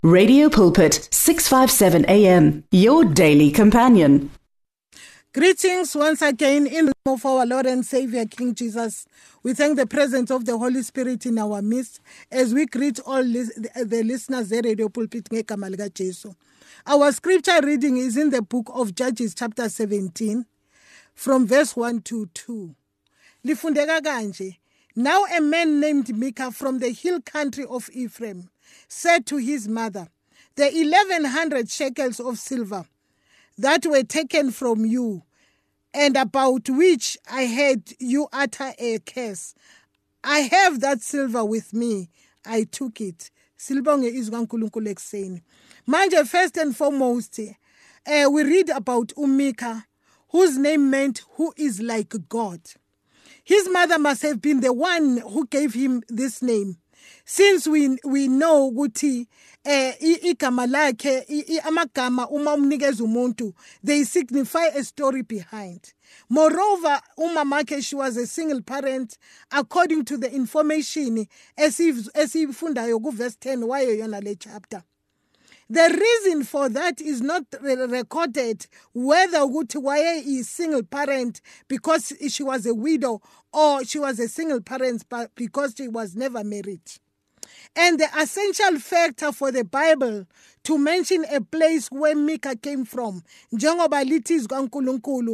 Radio Pulpit, 657 AM, your daily companion. Greetings once again in the name of our Lord and Savior, King Jesus. We thank the presence of the Holy Spirit in our midst as we greet all the listeners at Radio Pulpit ngegama lika Jesu. Our scripture reading is in the book of Judges chapter 17 from verse 1 to 2. Lifundeka kanje. Now a man named Micah from the hill country of Ephraim said to his mother, "The 1,100 shekels of silver that were taken from you, and about which I heard you utter a curse, I have that silver with me. I took it." Silbonge izwi kaNkulunkulu ekuseni. Manje, first and foremost, we read about Micah, whose name meant "who is like God." His mother must have been the one who gave him this name, since we know ukuthi igama lakhe amagama uma umnikeza umuntu, they signify a story behind. Moreover, umamakhe, she was a single parent, according to the information esifundayo ku verse 10 wayo yona le chapter. The reason for that is not recorded, whether ukuthi why is single parent because she was a widow or she was a single parent but because she was never married. And the essential factor for the Bible to mention a place where Micah came from, njengoba lithi izwi kaNkulunkulu,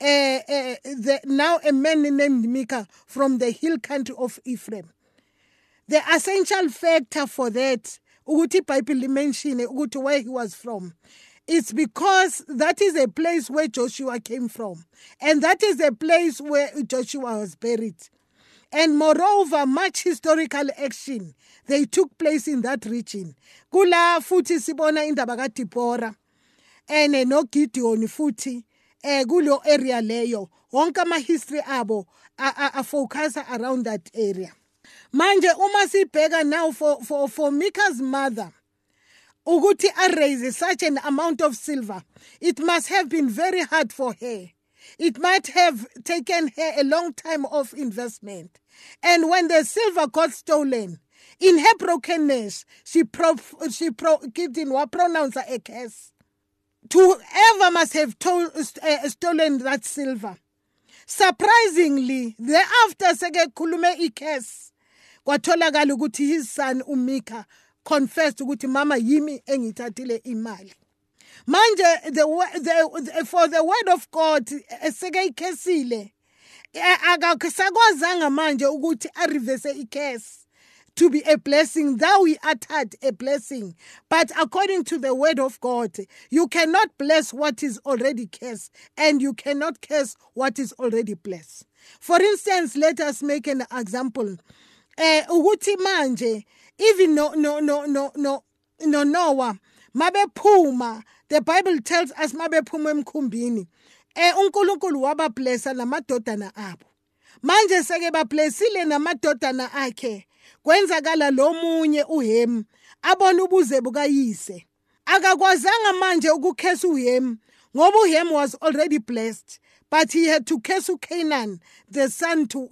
now a man named Micah from the hill country of Ephraim. The essential factor for that, ukuthi iBhayibheli mention ukuthi where he was from, it's because that is a place where Joshua came from, and that is a place where Joshua was buried. And moreover, much historical action, they took place in that region. Kula futhi sibona indaba kaDibora, and no Gideon futhi, kulo area leyo. Wonke ama-history abo focus around that area. Manje uma sibheka now for Micah's mother, ukuthi raise such an amount of silver, it must have been very hard for her. It might have taken her a long time of investment. And when the silver got stolen, in her brokenness, she pronounced a curse. Whoever must have stolen that silver. Surprisingly, thereafter seke khulume curse, kwatholakala ukuthi his son Micah confessed ukuthi mama yimi engithathile imali. Manje for the word of God seke ikhesile, akasakwazanga manje ukuthi reverse icase to be a blessing. Thou we uttered a blessing, but according to the word of God, you cannot bless what is already cursed, and you cannot curse what is already blessed. For instance, let us make an example. Ukuthi manje even no Noah mabephuma, the Bible tells us mabephuma emkhumbini, uNkulunkulu wabablessa namadodana abo. Manje seke bablessile namadodana akhe, kwenzakala lo munye uHem abona ubuze bukayise. Akakwazanga manje ukukhesa uHem ngoba uHem was already blessed, but he had to curse Canaan, the son to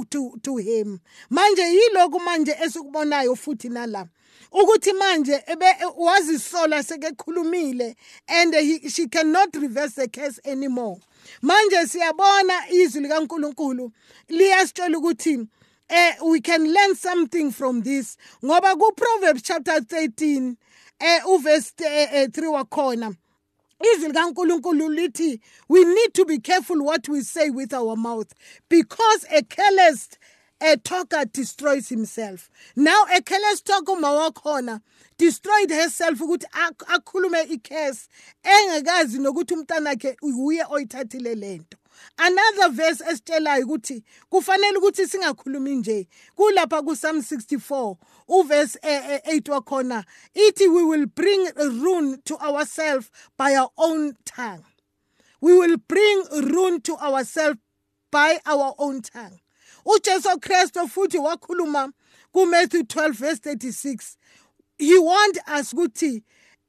him. Manje yiloko manje esikubonayo futhi nala, ukuthi manje wazisola sekekhulumile, and she cannot reverse the case anymore. Manje siyabona izwi likaNkulunkulu liyasitshela ukuthi we can learn something from this, ngoba ku Proverbs chapter 13 verse 3 wakhona izwi likaNkulunkulu lithi we need to be careful what we say with our mouth, because a careless talker destroys himself. Now a careless talker mawakhona destroyed herself ukuthi akhulume icase engekazi nokuthi umntanakhe uye oyithathile lento. Another verse esitshelayo ukuthi kufanele ukuthi singakhulumi nje, kulapha ku Psalm 64 uverse 8 wakhona ithi we will bring ruin to ourselves by our own tongue. We will bring ruin to ourselves by our own tongue. uJesu Kristu futhi wakhuluma ku Matthew 12 verse 36. He warned us ukuthi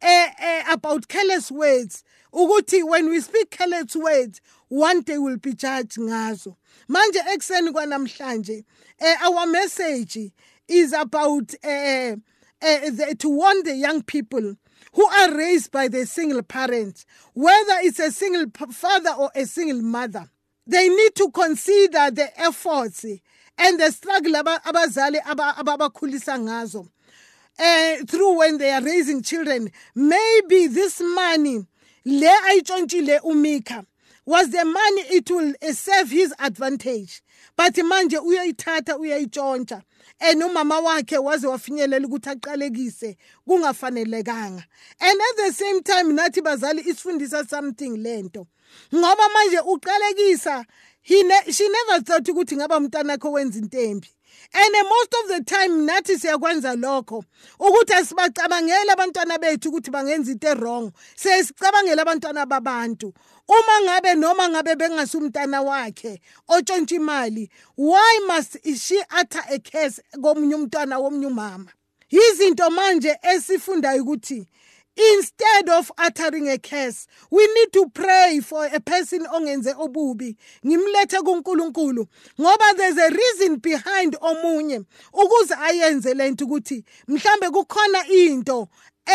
about careless words, ukuthi when we speak careless words, one day we'll be judged ngazo. Manje ekseni kwanamhlanje our message is about to warn the young people who are raised by the single parent, whether it's a single father or a single mother. They need to consider the efforts and the struggle abazali ababakhulisa ngazo through when they are raising children. Maybe this money le ayitshontshile uMika was the money it will serve his advantage, but manje uyayithatha uyayitshontsha and umama wakhe waze wafinyelela ukuthi aqalekise kungafanelekanga. And at the same time nathi bazali isifundisa something lento ngoba manje uqalekisa she never thought ukuthi ngaba umntana wakhe wenza intembi. And most of the time nathi siyakwenza lokho ukuthi asibacabangela abantwana bethu ukuthi bangenza into wrong, sesicabangela abantwana babantu. Uma ngabe noma ngabe bengasumntana wakhe otshontsha imali, why must she utter a curse komunye umntwana womunye umama? Izinto manje esifundayo ukuthi instead of uttering a curse, we need to pray for a person ongenze obubi. Ngimlethe kuNkulunkulu ngoba there's a reason behind omunye ukuze ayenze lento ukuthi mhlambe kukhona into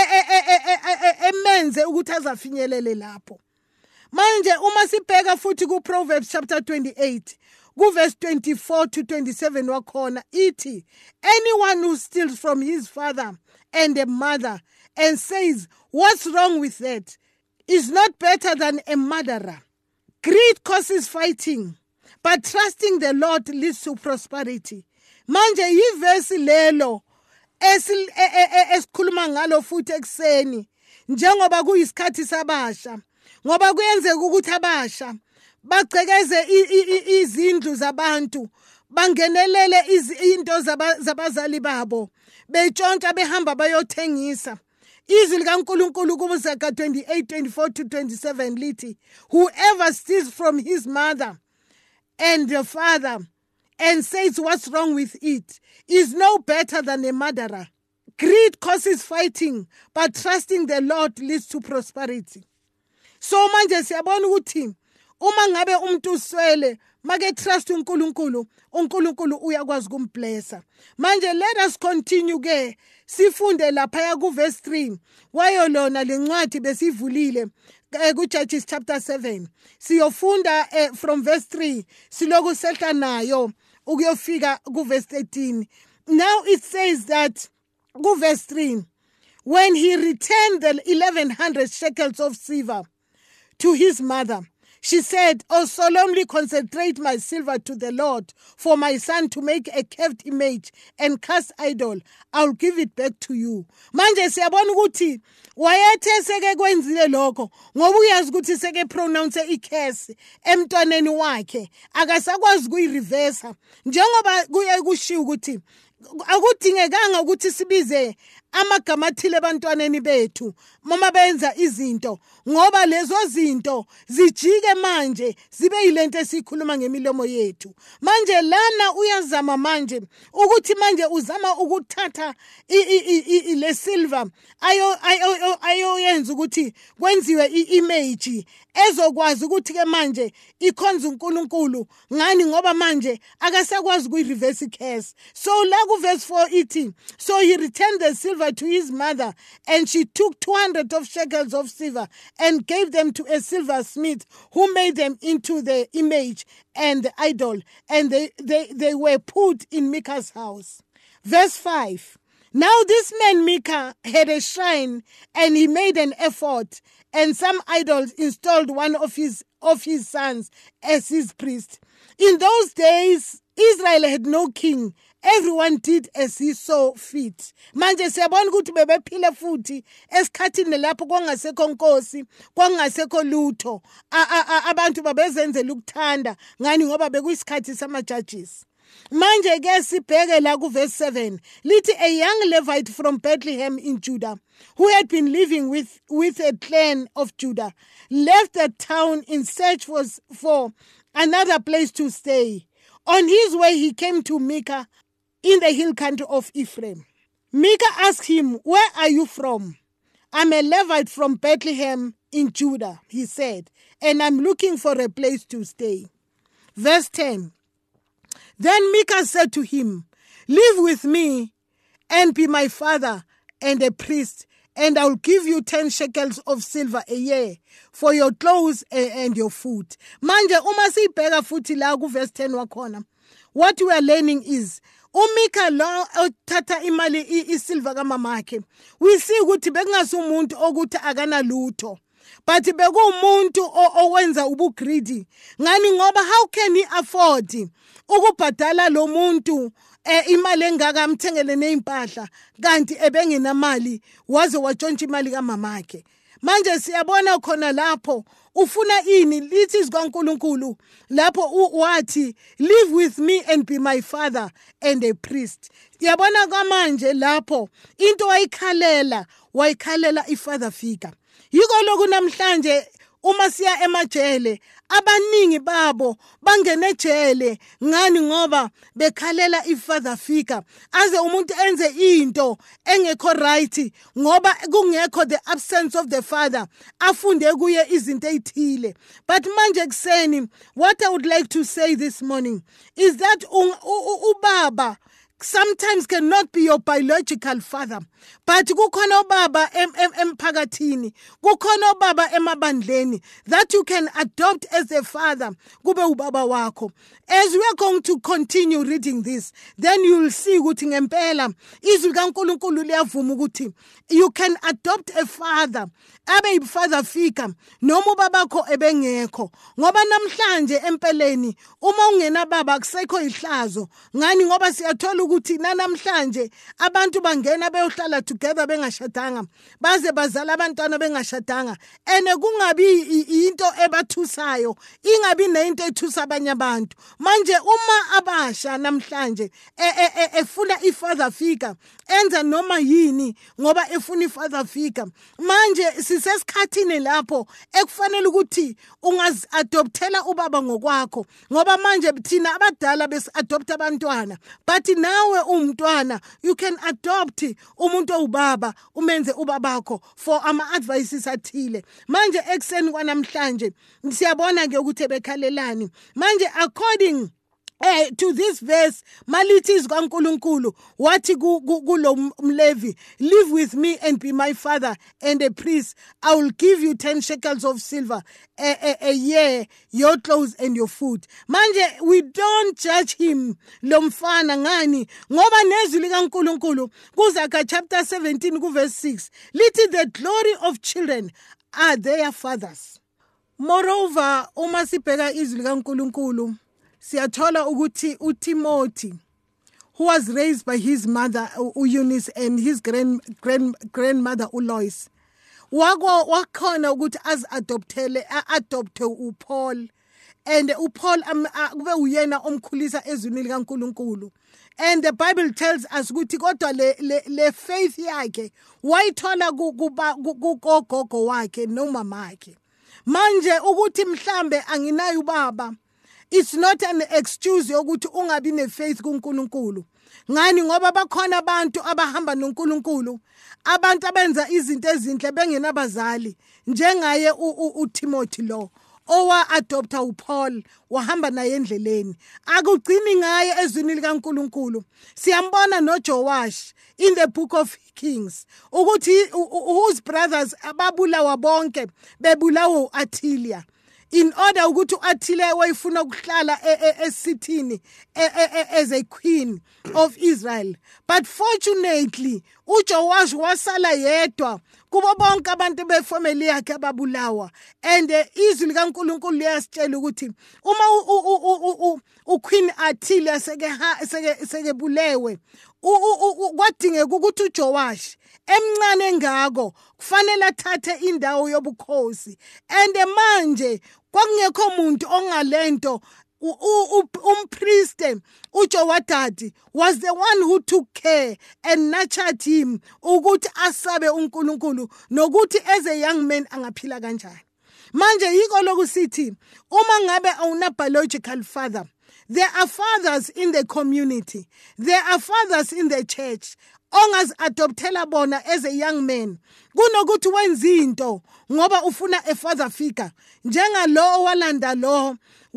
emenze ukuthi azafinyelele lapho. Manje uma sibheka futhi kuProverbs chapter 28 verse 24 to 27 wakhona ithi, anyone who steals from his father and a mother and says, what's wrong with that, is not better than a murderer. Greed causes fighting, but trusting the Lord leads to prosperity. Manje yivesi lelo esikhuluma ngalo futhi ekseni njengoba kuyisikhathi sabasha, ngoba kuyenzeka ukuthi abasha bagcekeze izindlu zabantu, bangenelele izinto zabazali babo, betshontsha behamba bayothengisa. Izwi likaNkulunkulu kuMsaka 28:24 to 27 lithi, whoever steals from his mother and the father and says what's wrong with it is no better than a murderer. Greed causes fighting, but trusting the Lord leads to prosperity. So manje siyabona ukuthi uma ngabe umuntu uswele make trust uNkulunkulu, uNkulunkulu uyakwazi ukumblessa. Manje let us continue ke sifunde lapha ku verse 3 wayo lona lencwadi besivulile ku Judges chapter 7. Siyofunda from verse 3 siloku sehla nayo ukuyofika ku verse 13. Now it says that ku verse 3, when he returned the 1100 shekels of silver to his mother, she said, oh, solemnly consecrate my silver to the Lord for my son to make a carved image and cast idol. I'll give it back to you. Manje siyabona ukuthi wayethe seke kwenzile lokho ngoba uyazi ukuthi seke pronounce i-curse emntwaneni wakhe akasakwazi kuyireversa njengoba kuye kushiwo ukuthi akudingekanga ukuthi sibize amagama athile ebantwaneni bethu mama benza izinto ngoba lezo zinto zijike manje zibe yilento esikhuluma ngemilomo yethu. Manje lana uyazama manje ukuthi manje uzama ukuthatha le silver ayo yenza ukuthi kwenziwe i-image ezokwazi ukuthi ke manje ikhonza uNkulunkulu ngani ngoba manje akasakwazi kuyireverse curse. So la ku verse 4 ithi, so he returned the silver to his mother, and she took 200 of shekels of silver and gave them to a silversmith who made them into the image and the idol, and they were put in Micah's house. Verse 5. Now this man Micah had a shrine, and he made an effort, and some idols installed one of his sons as his priest. In those days, Israel had no king. Everyone did as he saw fit. Manje siyabona ukuthi bebephile futhi esikhathini lapho kwangasekho nkosi, kwangasekho lutho. Abantu babezenzela ukuthanda ngani ngoba bekuyisikhathi sama-judges. Manje ke sibheke la ku verse 7 lithi, a young Levite from Bethlehem in Judah who had been living with a clan of Judah left the town in search for another place to stay. On his way he came to Micah in the hill country of Ephraim. Micah asked him, where are you from? I'm a Levite from Bethlehem in Judah, he said, and I'm looking for a place to stay. Verse 10. Then Micah said to him, live with me and be my father, and a priest, and I'll give you 10 shekels of silver a year for your clothes and your food. Manje uma sibheka futhi la ku verse 10 wakhona, what we are learning is uMika lo othatha imali isilver kamamakhe, we see ukuthi bekungasumuntu okuthi akana lutho, but bekumuntu owenza ubugreedy. Ngani ngoba how can he afford ukubhadala lo muntu imali engaka amthengele neimpahla kanti ebengenamali waze watshontsha imali kamamakhe? Manje siyabona khona lapho ufuna ini lithi zikaNkulunkulu lapho wathi live with me and be my father and a priest. Yabona kamanje lapho into wayikhalela ifather figure. Yiko lokhu namhlanje uma siya emajele abaningi babo bangene ejele ngani ngoba bekhalela ifather figure, aze umuntu enze into engekho right ngoba kungekho the absence of the father, afunde kuye izinto ezithile. But manje kuseni, what I would like to say this morning is that ubaba sometimes cannot be your biological father, but kukhona obaba emphakathini, kukhona obaba emabandleni that you can adopt as a father, kube ubaba wakho. As we are going to continue reading this, then you will see ukuthi ngempela izwi kaNkulunkulu liyavuma ukuthi you can adopt a father, abe father figure noma ubabakho ebengekho, ngoba namhlanje empeleni uma ungena baba akusekho ihlazo. Ngani ngoba siyathola ukuthi namhlanje abantu bangena beyohlala together bengashadanga, baze bazala abantwana bengashadanga, ene kungabi into ebathusayo, ingabi nento ethusa abanye abantu. Manje uma abasha namhlanje efuna ifather figure, enza noma yini ngoba efuna ifather figure, manje sisesikhathini lapho ekufanele ukuthi ungazi-adoptela ubaba ngokwakho, ngoba manje thina abadala besi-adopta abantwana, but nawe umntwana you can adopt umuntu owubaba umenze ubabakho for ama-advices athile. Manje ekuseni kwanamhlanje siyabona ke ukuthi bekhalelani manje according to this verse malithi zikaNkulunkulu wathi kulo mlevi, live with me and be my father and a priest, I will give you 10 shekels of silver a year, your clothes and your food. Manje we don't judge him lo mfana ngani ngoba nezwi likaNkulunkulu kuZakha chapter 17 ku verse 6 lithi the glory of children are their fathers. Moreover uma sibheka izwi likaNkulunkulu siyathola ukuthi uTimothy, who was raised by his mother Eunice and his grandmother uLois, wakhona ukuthi adopte uPaul, and uPaul kube uyena omkhulisa ezwini likaNkulunkulu. And the Bible tells us ukuthi kodwa le faith yakhe wayithola kugogo wakhe nomamakhe. Manje ukuthi mhlambe anginayo ubaba, it's not an excuse yokuthi ungabi nefaith kuNkulunkulu. Ngani ngoba bakhona abantu abahamba noNkulunkulu, abantu abenza izinto ezinhle bengenabazali, njengaye uTimothy lo owa-adopta uPaul, wahamba naye endleleni, akugcini ngaye ezwini likaNkulunkulu. Siyambona noJoash in the book of Kings ukuthi whose brothers ababulawa bonke bebulawa uAthilia, in order ukuthi uAthilia wayefuna ukuhlala esithini as a queen of Israel. But fortunately uJoash wasala yedwa kubo bonke abantu befamily yakhe ababulawa. And izwi likaNkulunkulu liyasitshela ukuthi uma uQueen Athilia sekebulewe, kwadingeka ukuthi uJoash emncane ngako kufanele athathe indawo yobukhosi. And manje kwakungekho umuntu ongalento, umpriest uJowadadi was the one who took care and nurtured him ukuthi asabe uNkulunkulu nokuthi as a young man angaphila kanjani. Manje yiko lokusithi uma ngabe awuna biological father, there are fathers in the community, there are fathers in the church ongazi-adoptela bona as a young man, kunokuthi wenze into ngoba ufuna a father figure. Njengalo owalanda lo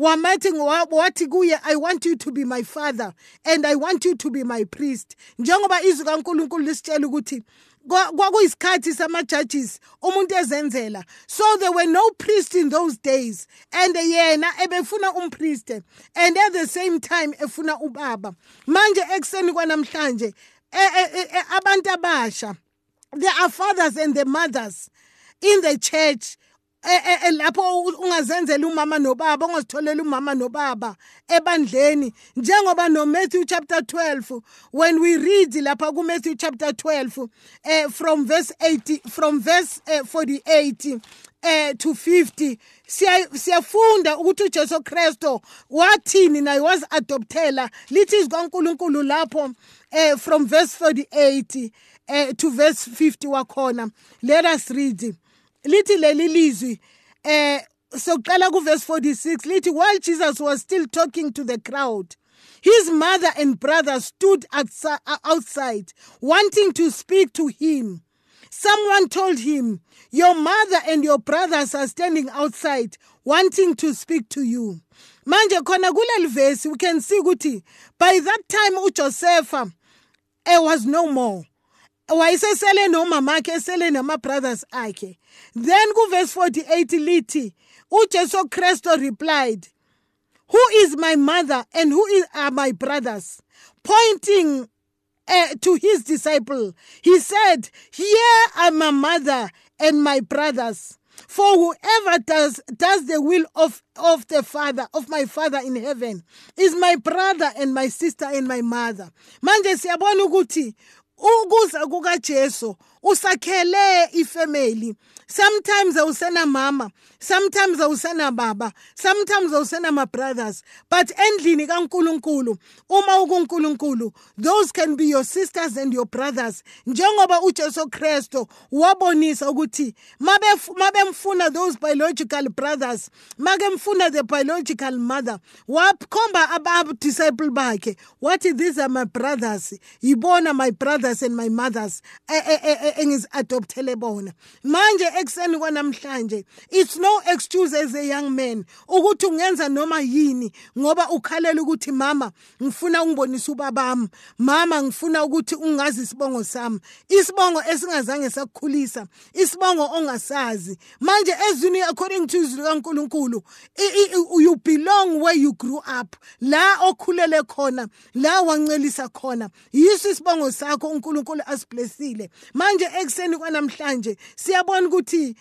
wathi kuye, I want you to be my father and I want you to be my priest. Njengoba izwi kaNkulunkulu lisitshela ukuthi kwakuyisikhathi sama-judges umuntu ezenzela. So there were no priests in those days, and yena ebefuna umpriest and at the same time efuna ubaba. Manje ekseni kwanamhlanje abantu abasha, there are fathers and the mothers in the church lapho ungazenzela umama nobaba, ungazitholela umama nobaba ebandleni, njengoba no Matthew chapter 12, when we read lapha ku Matthew chapter 12 from verse 48 to 50, siyafunda ukuthi uJesu Kristu wathini naye was adoptela lithi izikaNkulunkulu lapho from verse 48 to verse 50 wakhona. Let us read. Lithi leli lizwi soqala ku verse 46, lithi while Jesus was still talking to the crowd, his mother and brothers stood outside wanting to speak to him. Someone told him, your mother and your brothers are standing outside wanting to speak to you. Manje khona kuleli verse we can see ukuthi by that time uJoseph was no more. Wayesele nomama akhe esele nama-brothers akhe. Then ku verse 48 lithi uJesu Kristu replied, who is my mother and who are my brothers? Pointing to his disciple, he said, here are my mother and my brothers. For whoever does the will of the Father, of my Father in heaven, is my brother and my sister and my mother. Manje siyabona ukuthi ukuza kukaJesu usakhele ifamily. Sometimes awusena mama, sometimes awusena baba, sometimes awusena my brothers, but endlini kaNkulunkulu uma ukuNkulunkulu, those can be your sisters and your brothers. Njengoba uJesu Kristu wabonisa ukuthi mabemfuna those biological brothers, makemfuna the biological mother, wakhomba disciple bakhe wathi these are my brothers, yibona my brothers and my mothers engiz adoptele bona. Manje ekseni kwanamhlanje, it's no excuse as a young man ukuthi ungenza noma yini ngoba ukhalela ukuthi mama ngifuna ungibonisa ubabami, mama ngifuna ukuthi ungazi isibongo sami, isibongo esingazange sakukhulisa, isibongo ongasazi. Manje ezwini according to izwi kaNkulunkulu, you belong where you grew up, la okhulele khona, la wancelisa khona, yiso isibongo sakho uNkulunkulu asiblessile. Manje ekseni kwanamhlanje siyabona ukuthi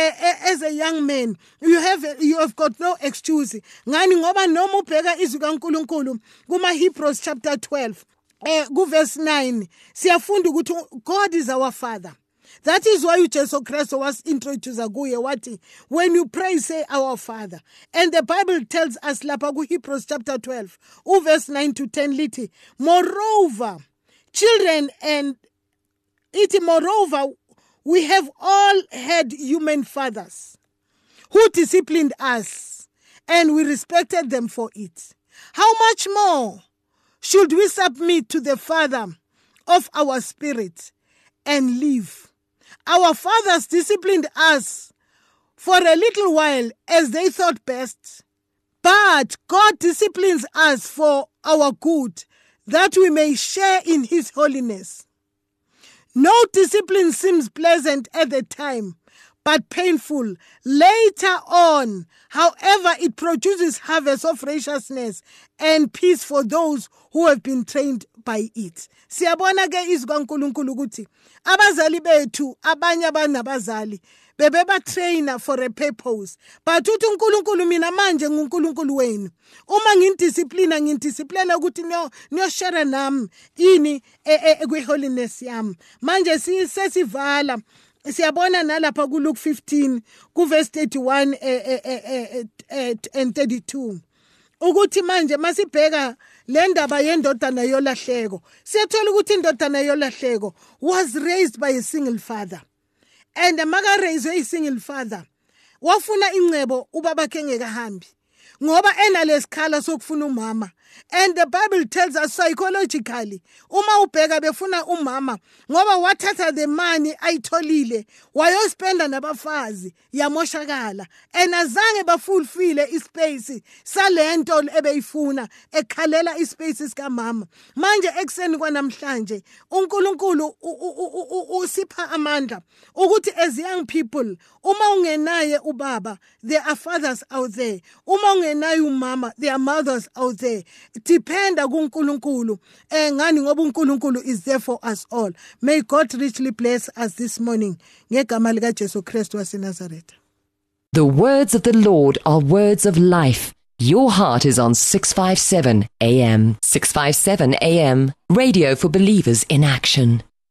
as a young man you have got no excuse. Ngani ngoba noma ubheka izwi kaNkulunkulu kuma Hebrews chapter 12 ku verse 9 siyafunda ukuthi God is our Father. That is why uJesu Kristu was introduced kuye wathi when you pray say our Father. And the Bible tells us lapha ku Hebrews chapter 12 verse 9 to 10 lithi moreover children and moreover we have all had human fathers who disciplined us, and we respected them for it. How much more should we submit to the Father of our spirit and live? Our fathers disciplined us for a little while as they thought best, but God disciplines us for our good, that we may share in his holiness. No discipline seems pleasant at the time, but painful later on. However, it produces harvest of righteousness and peace for those who have been trained by it. Siyabona ke izwi kaNkulunkulu ukuthi abazali bethu abanye abanabazali bebeba trainer for a purpose, but uthi uNkulunkulu mina manje nguNkulunkulu wenu. Uma ngindiscipline ukuthi niyoshare nami ini kwi holiness yami. Manje sesivala siyabona nalapha ku Luke 15 ku verse 31 and 32 ukuthi manje masibheka le ndaba yendodana yolahleko, siyathola ukuthi indodana yolahleko was raised by a single father. And maka raised a single father, wafuna ingcebo ubaba khe ngekahambi. ngoba enalesikhala sokufuna umama. And the Bible tells us psychologically, uma ubheka befuna umama, ngoba wathatha the money ayitholile, wayospenda nabafazi, yamoshakala. And azange bafulfile ispace salento ebeyifuna, ekhalela ispace sikamama. Manje ekseni kwanamhlanje, uNkulunkulu usipha amandla ukuthi as young people, uma ungenaye ubaba, there are fathers out there. Uma ungenaye umama, there are mothers out there. Dependa kuNkulunkulu. Ngani ngoba uNkulunkulu is there for us all. May God richly bless us this morning. Ngegama lika Jesu Kristu waseNazaretha. The words of the Lord are words of life. Your heart is on 657 AM. 657 AM. Radio for believers in action.